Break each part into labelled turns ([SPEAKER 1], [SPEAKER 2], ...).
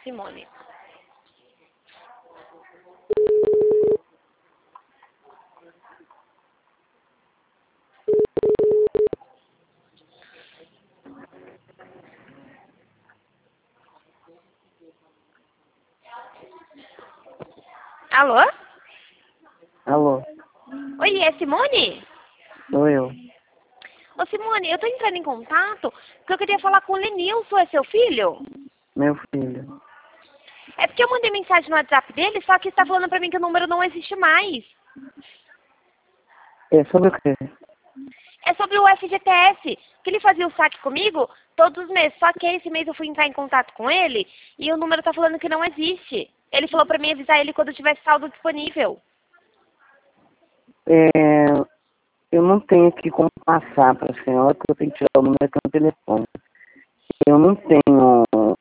[SPEAKER 1] Simone. Alô?
[SPEAKER 2] Alô,
[SPEAKER 1] Oi, é Simone?
[SPEAKER 2] sou eu.
[SPEAKER 1] Ô, Simone, eu tô entrando em contato porque eu queria falar com o Lenilson, é seu filho?
[SPEAKER 2] Meu filho.
[SPEAKER 1] É porque eu mandei mensagem no WhatsApp dele, só que está falando pra mim que o número não existe mais.
[SPEAKER 2] É sobre o quê?
[SPEAKER 1] É sobre o FGTS, que ele fazia o saque comigo todos os meses. Só que esse mês eu fui entrar em contato com ele e o número tá falando que não existe. Ele falou pra mim avisar ele quando tivesse saldo disponível.
[SPEAKER 2] É, eu não tenho aqui como passar para a senhora, porque eu tenho que tirar o número aqui no telefone. Eu não tenho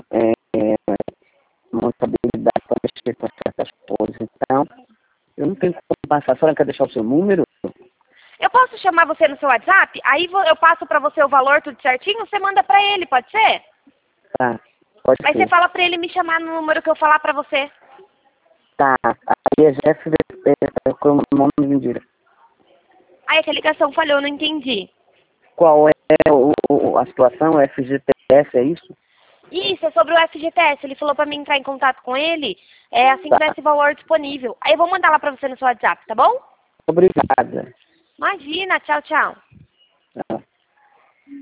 [SPEAKER 2] muita habilidade para mexer com certas coisas, então eu não tenho como passar. A senhora quer deixar o seu número?
[SPEAKER 1] Eu posso chamar você no seu WhatsApp? Aí eu passo pra você o valor tudo certinho, você manda pra ele, pode ser?
[SPEAKER 2] Tá, pode
[SPEAKER 1] Aí você
[SPEAKER 2] ser.
[SPEAKER 1] fala pra ele me chamar no número que eu falar pra você.
[SPEAKER 2] Tá, aí é GFVP, com o nome de mentira.
[SPEAKER 1] Aí que a ligação falhou, não entendi.
[SPEAKER 2] Qual é a situação? FGTS, é isso?
[SPEAKER 1] Isso, é sobre o FGTS. Ele falou pra mim entrar em contato com ele assim que
[SPEAKER 2] Tá,
[SPEAKER 1] tivesse valor disponível. Aí eu vou mandar lá pra você no seu WhatsApp, tá bom?
[SPEAKER 2] obrigada.
[SPEAKER 1] Imagina, tchau, tchau.